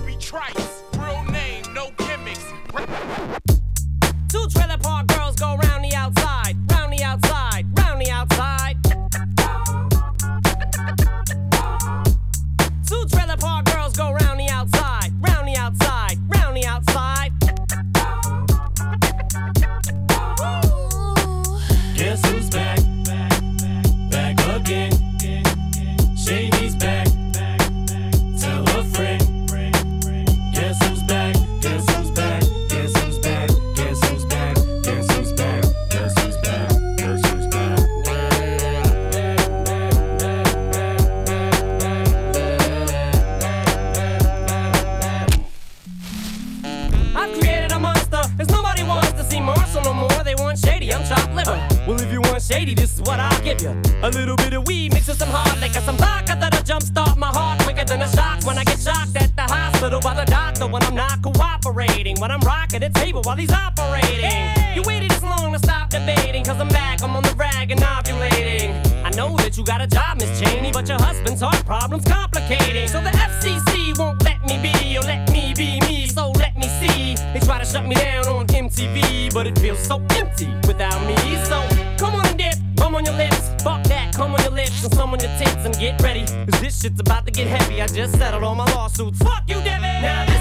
Obi Trice. Real name, no gimmicks. Two trailer park girls go round the outside, round the outside, round the outside. Two trailer park girls go round the outside, round the outside, round the outside. Guess who's back? Back again. Shady's back. Tell a friend. Guess who's back? Guess who's back? Guess who's back? Guess who's back? Guess who's back? Guess who's back? Guess who's back? I've created a monster, cause nobody wants to see Marshall no more. They want Shady, I'm chopped liver. Well, if you want Shady, this is what I'll give you. A little bit of weed mixed with some hard liquor, some vodka that'll jumpstart my heart quicker than a shock when I get shocked at the hospital by the doctor when I'm not cooperating. When I'm rocking the table while he's operating. Hey! You waited this long to stop debating, cause I'm back, I'm on the rag and ovulating. I know that you got a job, Miss Cheney, but your husband's heart problem's complicating. So the FCC won't let me be, or let me be me, so let me see. They try to shut me down on MTV, but it feels so empty without me. So come on and dip, bum on your lips, fuck that, come on your lips and some on your tits and get ready, cause this shit's about to get heavy. I just settled all my lawsuits, fuck you, Debbie. Now this